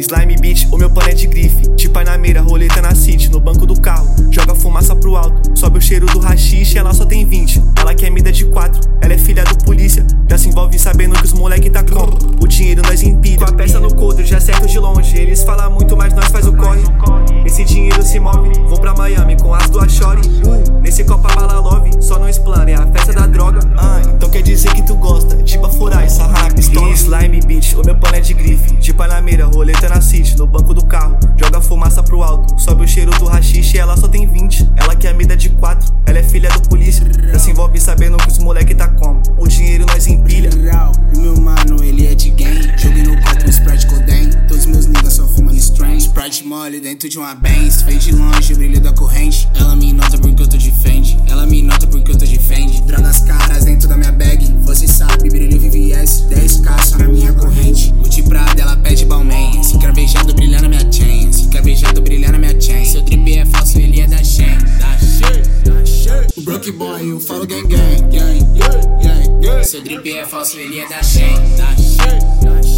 Slime Beach, o meu pano é de grife. De pai na mira, roleta na city, no banco do carro. Joga fumaça pro alto, sobe o cheiro do rachixe. Ela só tem 20, ela quer mida de 4. Ela é filha do polícia, já se envolve sabendo que os moleque tá como. O dinheiro nós empilha. Com a peça no coldre, já certo de longe. Eles falam muito, mas nós faz o corre. Esse dinheiro se move, vou pra Miami com as duas shorty. Nesse copa bala love, só não explana, é a festa da droga. Então quer dizer que tu gosta de bafurar essa rap. Slime Beach, o meu pano é de grife. De pai na mira, roleta na city, no banco do carro. Joga fumaça pro alto, sobe o cheiro do rachixe. Ela só tem 20, ela quer mida de 4. Ela é filha do polícia, já se envolve sabendo que os moleque tá como. O dinheiro nós empilha. O meu mano, ele é de gang. Joguei no copo, Sprite Coden. Todos meus niggas só fumando strain. Sprite mole dentro de uma Benz. Fez de longe o brilho da corrente. Ela me nota porque eu tô de Fendi. Ela me nota porque eu tô de Fendi. Drogas caras dentro da minha bag. Você sabe, brilho VVS. 10k só na minha corrente. Gucci Prada, ela pede Balmain. Esse cravejado brilhar na minha chain. Esse cravejado brilhar na minha chain. Seu trip é falso, ele é da Shen. O Broke Boy, eu falo gang gang. Seu drip é falso, ele é da Shen.